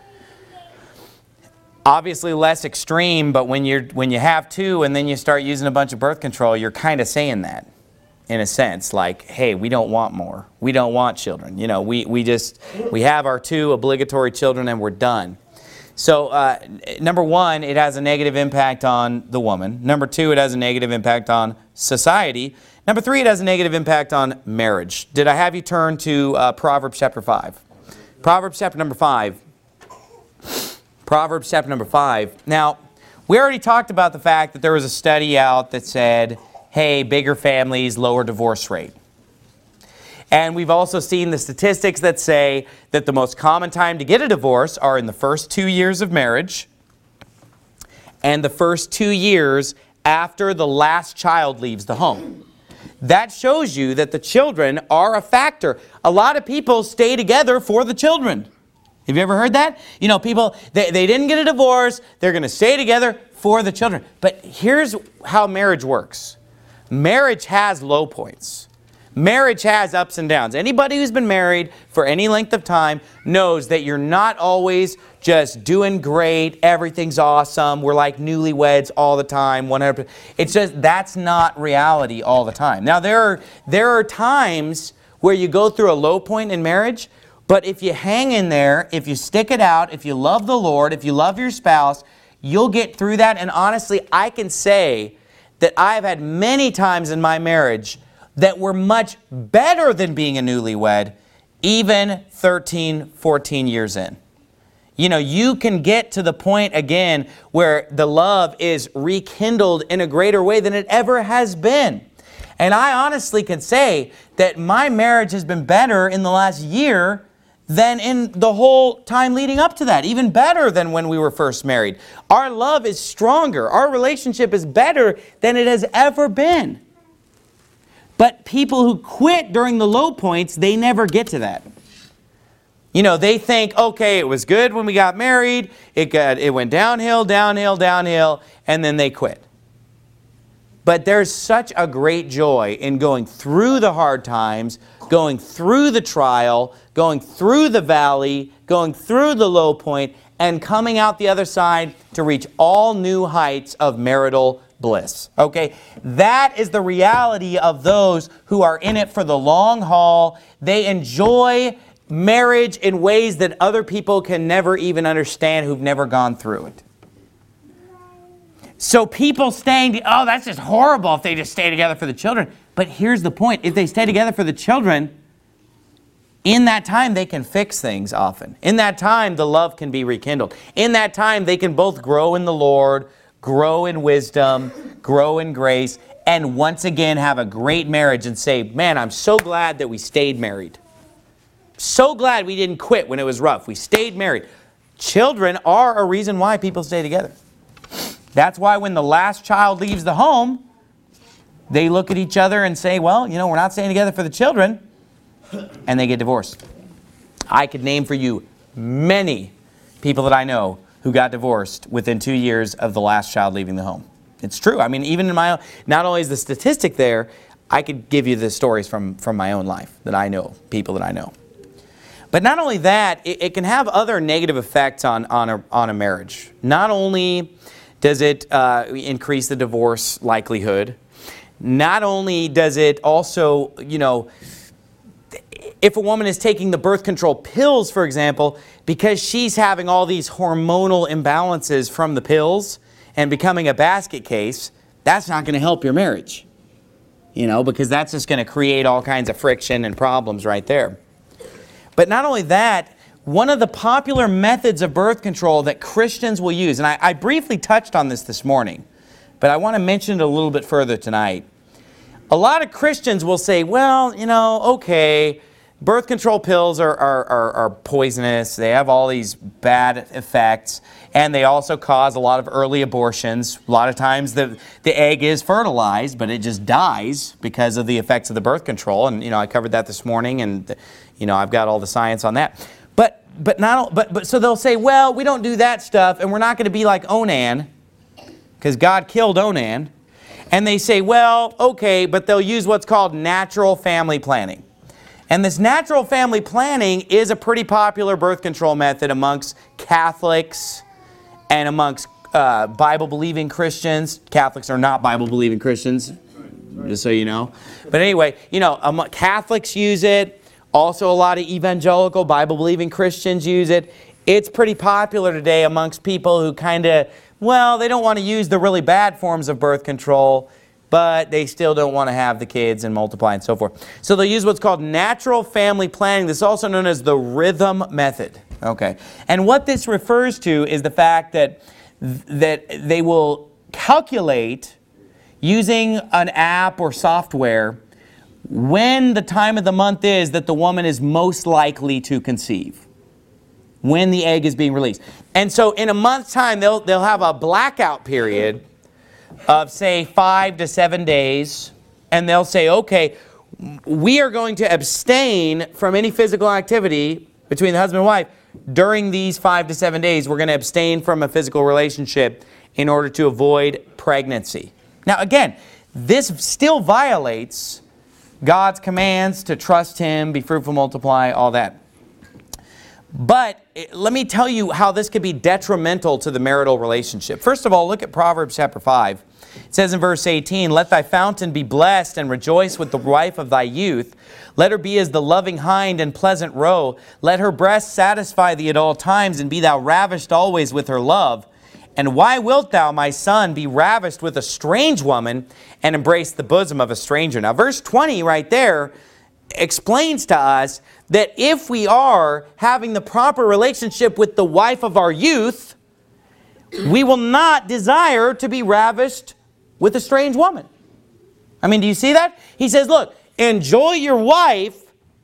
Obviously less extreme, but when you have 2 and then you start using a bunch of birth control, you're kind of saying that in a sense, like, hey, we don't want more. We don't want children. We have our 2 obligatory children and we're done. So number 1, it has a negative impact on the woman. Number 2, it has a negative impact on society. Number 3, it has a negative impact on marriage. Did I have you turn to Proverbs chapter 5? Proverbs chapter number 5. Proverbs chapter number 5. Now, we already talked about the fact that there was a study out that said, hey, bigger families, lower divorce rate. And we've also seen the statistics that say that the most common time to get a divorce are in the first 2 years of marriage and the first 2 years after the last child leaves the home. That shows you that the children are a factor. A lot of people stay together for the children. Have you ever heard that? People, they didn't get a divorce. They're going to stay together for the children. But here's how marriage works. Marriage has low points. Marriage has ups and downs. Anybody who's been married for any length of time knows that you're not always just doing great, everything's awesome, we're like newlyweds all the time, 100%. It's just, that's not reality all the time. Now, there are times where you go through a low point in marriage, but if you hang in there, if you stick it out, if you love the Lord, if you love your spouse, you'll get through that. And honestly, I can say that I've had many times in my marriage that were much better than being a newlywed, even 13, 14 years in. You can get to the point again where the love is rekindled in a greater way than it ever has been. And I honestly can say that my marriage has been better in the last year than in the whole time leading up to that. Even better than when we were first married. Our love is stronger. Our relationship is better than it has ever been. But people who quit during the low points, they never get to that. You know, they think, okay, it was good when we got married. It went downhill, downhill, downhill, and then they quit. But there's such a great joy in going through the hard times, going through the trial, going through the valley, going through the low point, and coming out the other side to reach all new heights of marital bliss. Okay? That is the reality of those who are in it for the long haul. They enjoy marriage in ways that other people can never even understand who've never gone through it. So people staying, oh, that's just horrible if they just stay together for the children. But here's the point. If they stay together for the children, in that time they can fix things often. In that time the love can be rekindled. In that time they can both grow in the Lord, grow in wisdom, grow in grace, and once again have a great marriage and say, man, I'm so glad that we stayed married. So glad we didn't quit when it was rough. We stayed married. Children are a reason why people stay together. That's why when the last child leaves the home, they look at each other and say, well, you know, we're not staying together for the children. And they get divorced. I could name for you many people that I know who got divorced within 2 years of the last child leaving the home. It's true. I mean, even in my own, not only is the statistic there, I could give you the stories from my own life that I know, people that I know. But not only that, it can have other negative effects on a marriage. Not only does it increase the divorce likelihood, not only does it also, you know, if a woman is taking the birth control pills, for example, because she's having all these hormonal imbalances from the pills and becoming a basket case, that's not going to help your marriage. You know, because that's just going to create all kinds of friction and problems right there. But not only that, one of the popular methods of birth control that Christians will use, and I briefly touched on this morning, but I want to mention it a little bit further tonight. A lot of Christians will say, well, you know, okay, birth control pills are poisonous. They have all these bad effects, and they also cause a lot of early abortions. A lot of times the egg is fertilized, but it just dies because of the effects of the birth control. And, you know, I covered that this morning, and, you know, I've got all the science on that. But so they'll say, well, we don't do that stuff, and we're not going to be like Onan, because God killed Onan. And they say, well, okay, but they'll use what's called natural family planning. And this natural family planning is a pretty popular birth control method amongst Catholics and amongst Bible-believing Christians. Catholics are not Bible-believing Christians, just so you know. But anyway, you know, Catholics use it. Also, a lot of evangelical Bible-believing Christians use it. It's pretty popular today amongst people who kind of, well, they don't want to use the really bad forms of birth control, but they still don't want to have the kids and multiply and so forth. So they'll use what's called natural family planning. This is also known as the rhythm method. Okay. And what this refers to is the fact that they will calculate using an app or software when the time of the month is that the woman is most likely to conceive, when the egg is being released. And so in a month's time, they'll have a blackout period of, say, 5 to 7 days, and they'll say, okay, we are going to abstain from any physical activity between the husband and wife during these 5 to 7 days. We're going to abstain from a physical relationship in order to avoid pregnancy. Now, again, this still violates God's commands to trust Him, be fruitful, multiply, all that. But let me tell you how this could be detrimental to the marital relationship. First of all, look at Proverbs chapter 5. It says in verse 18, "Let thy fountain be blessed, and rejoice with the wife of thy youth. Let her be as the loving hind and pleasant roe. Let her breast satisfy thee at all times, and be thou ravished always with her love. And why wilt thou, my son, be ravished with a strange woman, and embrace the bosom of a stranger?" Now, verse 20 right there explains to us that if we are having the proper relationship with the wife of our youth, we will not desire to be ravished with a strange woman. I mean, do you see that? He says, look, enjoy your wife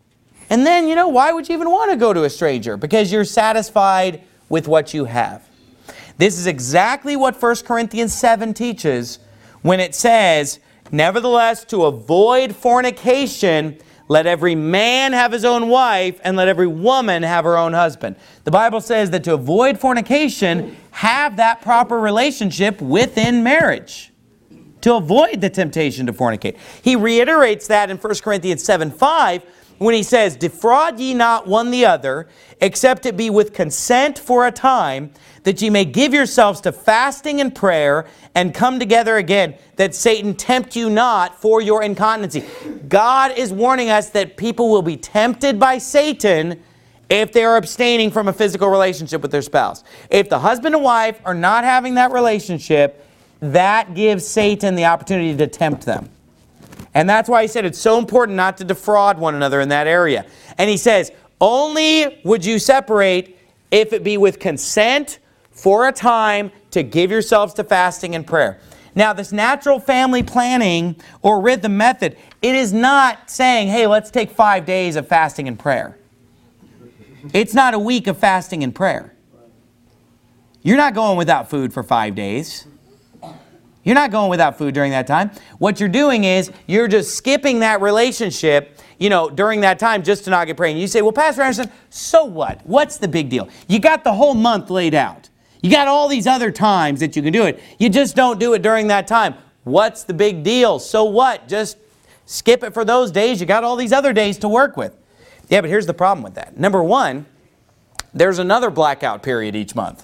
And then, why would you even want to go to a stranger? Because you're satisfied with what you have. This is exactly what 1 Corinthians 7 teaches when it says, nevertheless, to avoid fornication, let every man have his own wife, and let every woman have her own husband. The Bible says that to avoid fornication, have that proper relationship within marriage. To avoid the temptation to fornicate. He reiterates that in 1 Corinthians 7:5 when he says, defraud ye not one the other, except it be with consent for a time, that ye may give yourselves to fasting and prayer, and come together again, that Satan tempt you not for your incontinency. God is warning us that people will be tempted by Satan if they are abstaining from a physical relationship with their spouse. If the husband and wife are not having that relationship, that gives Satan the opportunity to tempt them. And that's why he said it's so important not to defraud one another in that area. And he says, only would you separate if it be with consent for a time to give yourselves to fasting and prayer. Now, this natural family planning or rhythm method, it is not saying, hey, let's take 5 days of fasting and prayer. It's not a week of fasting and prayer. You're not going without food for 5 days. You're not going without food during that time. What you're doing is you're just skipping that relationship, during that time just to not get pregnant. You say, well, Pastor Anderson, so what? What's the big deal? You got the whole month laid out. You got all these other times that you can do it. You just don't do it during that time. What's the big deal? So what? Just skip it for those days. You got all these other days to work with. Yeah, but here's the problem with that. Number one, there's another blackout period each month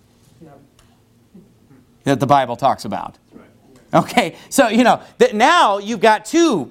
that the Bible talks about. Okay, so, that now you've got two,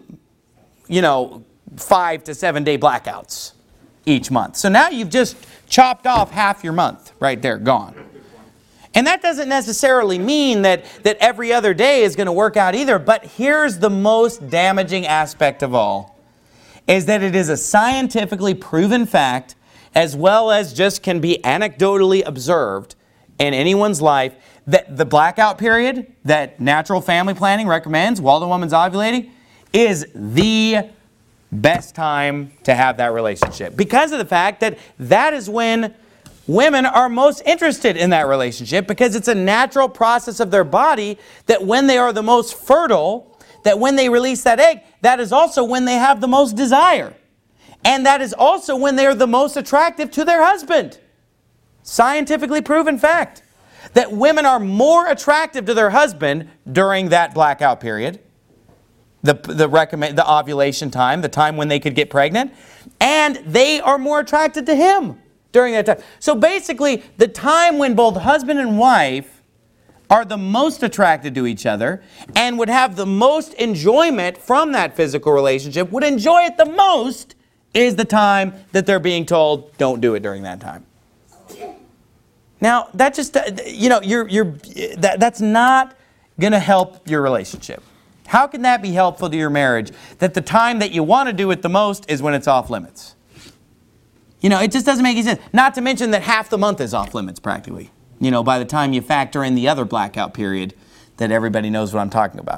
5 to 7 day blackouts each month. So now you've just chopped off half your month right there, gone. And that doesn't necessarily mean that every other day is going to work out either. But here's the most damaging aspect of all, is that it is a scientifically proven fact, as well as just can be anecdotally observed in anyone's life, that the blackout period that natural family planning recommends while the woman's ovulating is the best time to have that relationship. Because of the fact that that is when women are most interested in that relationship, because it's a natural process of their body that when they are the most fertile, that when they release that egg, that is also when they have the most desire. And that is also when they are the most attractive to their husband. Scientifically proven fact. That women are more attractive to their husband during that blackout period, the ovulation time, the time when they could get pregnant, and they are more attracted to him during that time. So basically, the time when both husband and wife are the most attracted to each other and would have the most enjoyment from that physical relationship, would enjoy it the most, is the time that they're being told, don't do it during that time. Now, that just, that's not going to help your relationship. How can that be helpful to your marriage, that the time that you want to do it the most is when it's off limits? It just doesn't make any sense. Not to mention that half the month is off limits practically. By the time you factor in the other blackout period that everybody knows what I'm talking about.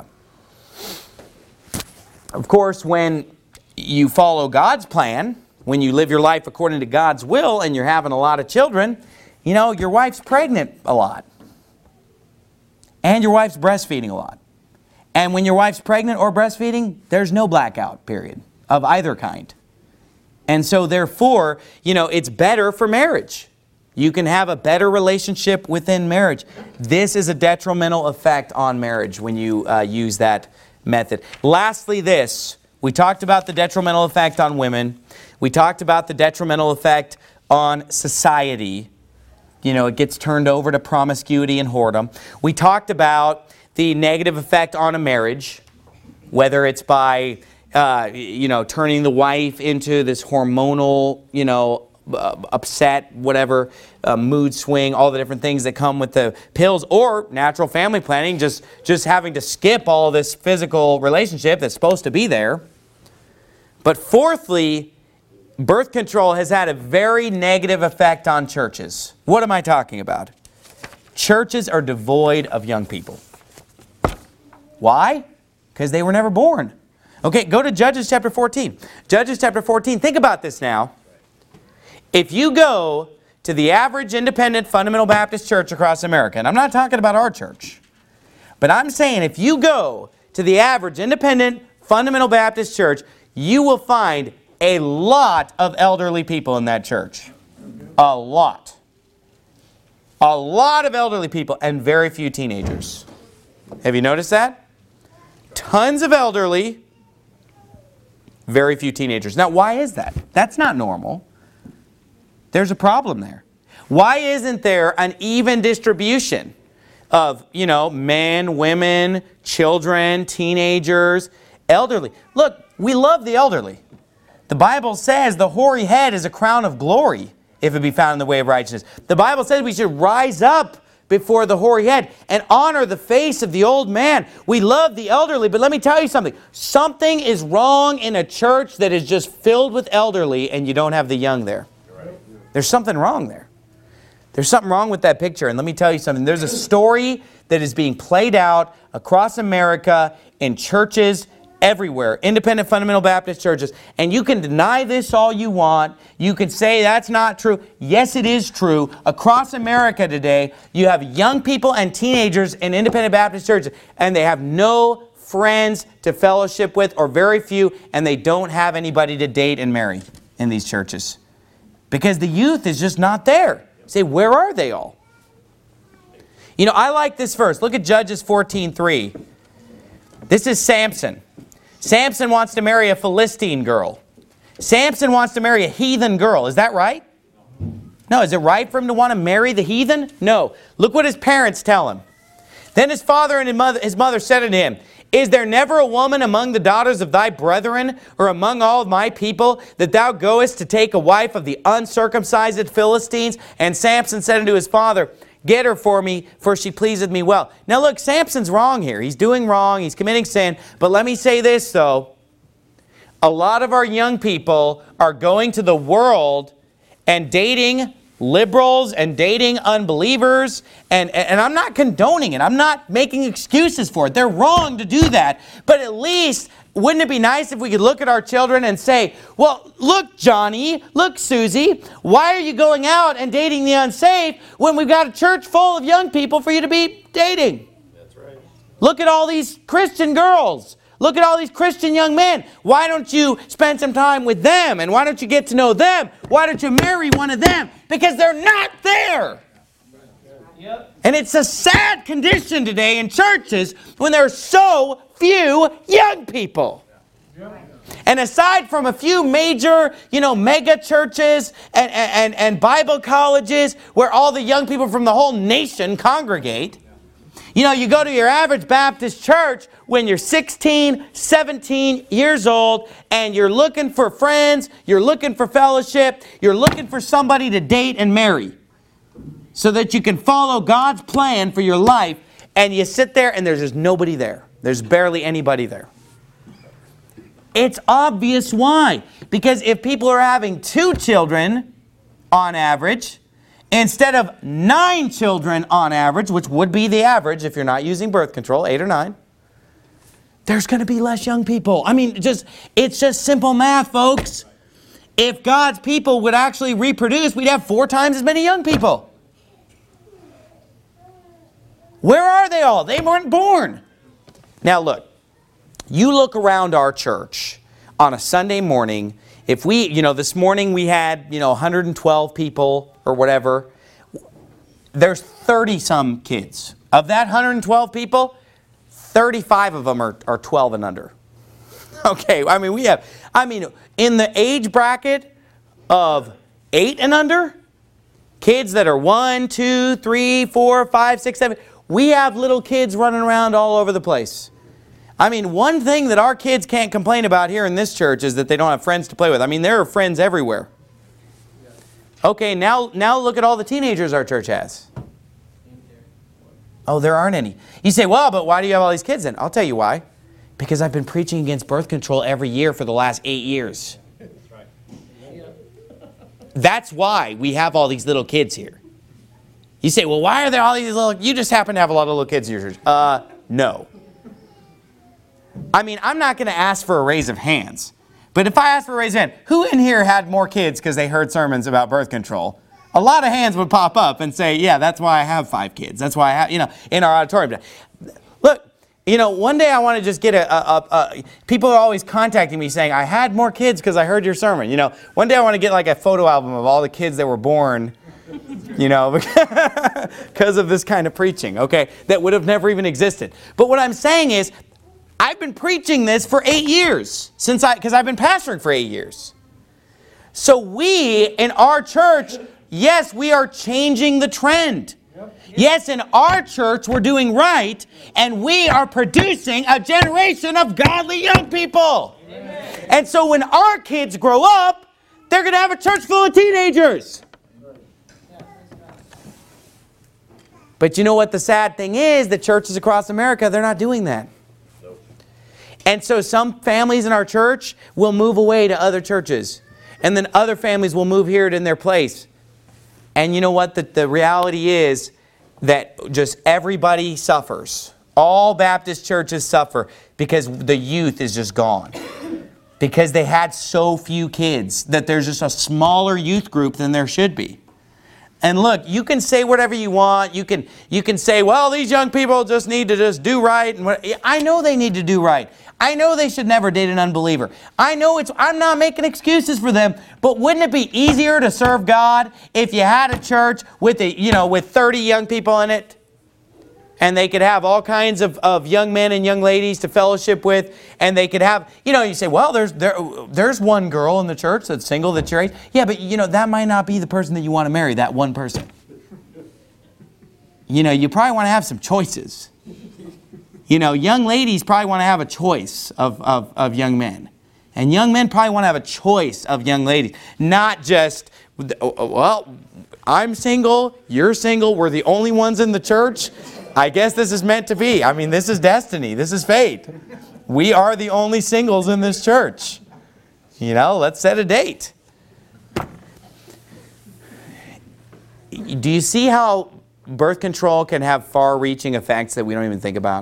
Of course, when you follow God's plan, when you live your life according to God's will and you're having a lot of children, your wife's pregnant a lot. And your wife's breastfeeding a lot. And when your wife's pregnant or breastfeeding, there's no blackout period of either kind. And so therefore, it's better for marriage. You can have a better relationship within marriage. This is a detrimental effect on marriage when you use that method. Lastly, this. We talked about the detrimental effect on women. We talked about the detrimental effect on society. It gets turned over to promiscuity and whoredom. We talked about the negative effect on a marriage, whether it's by, turning the wife into this hormonal, upset, whatever, mood swing, all the different things that come with the pills, or natural family planning, just having to skip all this physical relationship that's supposed to be there. But fourthly, birth control has had a very negative effect on churches. What am I talking about? Churches are devoid of young people. Why? Because they were never born. Okay, go to Judges chapter 14. Judges chapter 14. Think about this now. If you go to the average independent fundamental Baptist church across America, and I'm not talking about our church, but I'm saying if you go to the average independent fundamental Baptist church, you will find a lot of elderly people in that church. A lot. A lot of elderly people and very few teenagers. Have you noticed that? Tons of elderly, very few teenagers. Now, why is that? That's not normal. There's a problem there. Why isn't there an even distribution of, men, women, children, teenagers, elderly? Look, we love the elderly. The Bible says the hoary head is a crown of glory if it be found in the way of righteousness. The Bible says we should rise up before the hoary head and honor the face of the old man. We love the elderly, but let me tell you something. Something is wrong in a church that is just filled with elderly and you don't have the young there. There's something wrong there. There's something wrong with that picture. And let me tell you something. There's a story that is being played out across America in churches everywhere, independent fundamental Baptist churches. And you can deny this all you want. You can say that's not true. Yes, it is true. Across America today, you have young people and teenagers in independent Baptist churches, and they have no friends to fellowship with, or very few, and they don't have anybody to date and marry in these churches. Because the youth is just not there. You say, where are they all? I like this verse. Look at Judges 14:3. This is Samson. Samson wants to marry a Philistine girl. Samson wants to marry a heathen girl. Is that right? No. Is it right for him to want to marry the heathen? No. Look what his parents tell him. Then his father and his mother said unto him, Is there never a woman among the daughters of thy brethren, or among all of my people, that thou goest to take a wife of the uncircumcised Philistines? And Samson said unto his father, Get her for me, for she pleaseth me well. Now look, Samson's wrong here. He's doing wrong. He's committing sin. But let me say this, though. A lot of our young people are going to the world and dating liberals and dating unbelievers. And I'm not condoning it. I'm not making excuses for it. They're wrong to do that. But at least, wouldn't it be nice if we could look at our children and say, well, look, Johnny, look, Susie, why are you going out and dating the unsaved when we've got a church full of young people for you to be dating? That's right. Look at all these Christian girls. Look at all these Christian young men. Why don't you spend some time with them? And why don't you get to know them? Why don't you marry one of them? Because they're not there. Yep. And it's a sad condition today in churches when there are so few young people. And aside from a few major, mega churches and Bible colleges where all the young people from the whole nation congregate, you go to your average Baptist church when you're 16, 17 years old, and you're looking for friends, you're looking for fellowship, you're looking for somebody to date and marry so that you can follow God's plan for your life, and you sit there and there's just nobody there. There's barely anybody there. It's obvious why. Because if people are having 2 children on average, instead of 9 children on average, which would be the average if you're not using birth control, 8 or 9, there's going to be less young people. I mean, it's just simple math, folks. If God's people would actually reproduce, we'd have 4 times as many young people. Where are they all? They weren't born. Now look, you look around our church on a Sunday morning. If we, this morning we had, 112 people or whatever. There's 30-some kids. Of that 112 people, 35 of them are 12 and under. Okay, in the age bracket of 8 and under, kids that are 1, 2, 3, 4, 5, 6, 7, we have little kids running around all over the place. One thing that our kids can't complain about here in this church is that they don't have friends to play with. There are friends everywhere. Okay, now look at all the teenagers our church has. Oh, there aren't any. You say, well, but why do you have all these kids then? I'll tell you why. Because I've been preaching against birth control every year for the last 8 years. That's why we have all these little kids here. You say, well, why are there all these little... You just happen to have a lot of little kids in your church. No. I mean, I'm not going to ask for a raise of hands. But if I ask for a raise of hand, who in here had more kids because they heard sermons about birth control? A lot of hands would pop up and say, yeah, that's why I have 5 kids. That's why I have, in our auditorium. Look, one day I want to just get people are always contacting me saying, I had more kids because I heard your sermon. One day I want to get like a photo album of all the kids that were born, because of this kind of preaching, okay, that would have never even existed. But what I'm saying is, I've been preaching this for 8 years, because I've been pastoring for 8 years. So we, in our church, yes, we are changing the trend. Yes, in our church, we're doing right, and we are producing a generation of godly young people. Amen. And so when our kids grow up, they're going to have a church full of teenagers. But you know what the sad thing is? The churches across America, they're not doing that. And so some families in our church will move away to other churches. And then other families will move here in their place. And you know what? The reality is that just everybody suffers. All Baptist churches suffer because the youth is just gone. Because they had so few kids that there's just a smaller youth group than there should be. And look, you can say whatever you want. You can say, well, these young people just need to just do right. And I know they need to do right. I know they should never date an unbeliever. I'm not making excuses for them. But wouldn't it be easier to serve God if you had a church with 30 young people in it? And they could have all kinds of young men and young ladies to fellowship with. And they could have, you say, well, there's one girl in the church that's single that you're raised. Yeah, but that might not be the person that you want to marry, that one person. You probably want to have some choices. Young ladies probably want to have a choice of young men. And young men probably want to have a choice of young ladies. Not just, well, I'm single, you're single, we're the only ones in the church. I guess this is meant to be. I mean, this is destiny. This is fate. We are the only singles in this church. Let's set a date. Do you see how birth control can have far-reaching effects that we don't even think about?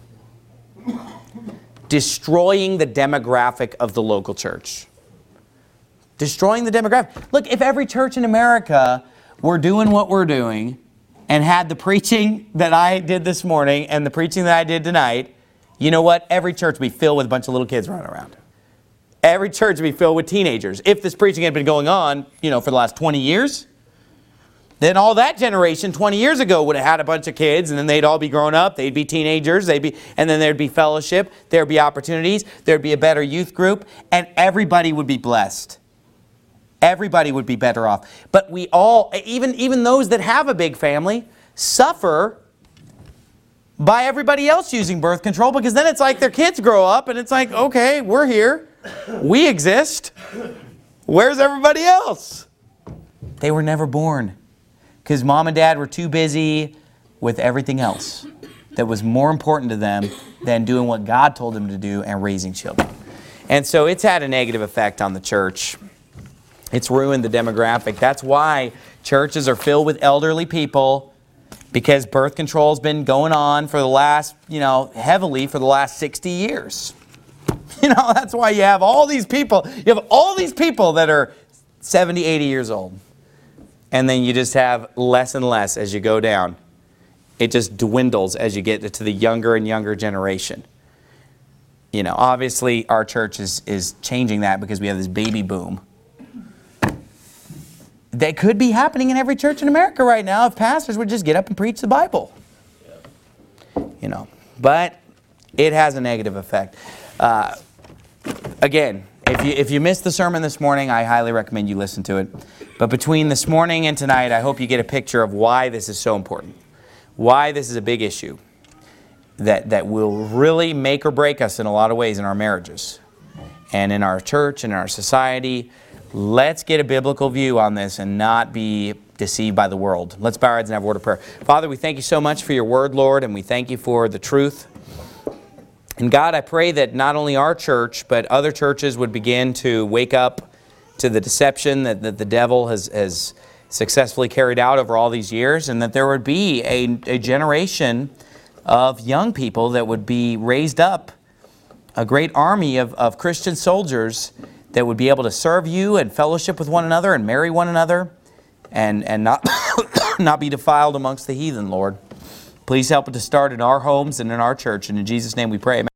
Destroying the demographic of the local church. Destroying the demographic. Look, if every church in America were doing what we're doing and had the preaching that I did this morning and the preaching that I did tonight, you know what? Every church would be filled with a bunch of little kids running around. Every church would be filled with teenagers. If this preaching had been going on, for the last 20 years, then all that generation 20 years ago would have had a bunch of kids, and then they'd all be grown up, they'd be teenagers, and then there'd be fellowship, there'd be opportunities, there'd be a better youth group, and everybody would be blessed. Everybody would be better off. But we all, even those that have a big family, suffer by everybody else using birth control, because then it's like their kids grow up and it's like, okay, we're here. We exist. Where's everybody else? They were never born because mom and dad were too busy with everything else that was more important to them than doing what God told them to do and raising children. And so it's had a negative effect on the church. It's ruined the demographic. That's why churches are filled with elderly people, because birth control has been going on for the last, heavily for the last 60 years. That's why you have all these people. You have all these people that are 70, 80 years old. And then you just have less and less as you go down. It just dwindles as you get to the younger and younger generation. Obviously our church is changing that because we have this baby boom. That could be happening in every church in America right now if pastors would just get up and preach the Bible. But it has a negative effect. Again, if you missed the sermon this morning, I highly recommend you listen to it. But between this morning and tonight, I hope you get a picture of why this is so important. Why this is a big issue that will really make or break us in a lot of ways in our marriages and in our church and in our society. Let's get a biblical view on this and not be deceived by the world. Let's bow our heads and have a word of prayer. Father, we thank you so much for your word, Lord, and we thank you for the truth. And God, I pray that not only our church, but other churches would begin to wake up to the deception that the devil has successfully carried out over all these years, and that there would be a generation of young people that would be raised up a great army of Christian soldiers that would be able to serve you and fellowship with one another and marry one another and not, not be defiled amongst the heathen, Lord. Please help it to start in our homes and in our church. And in Jesus' name we pray. Amen.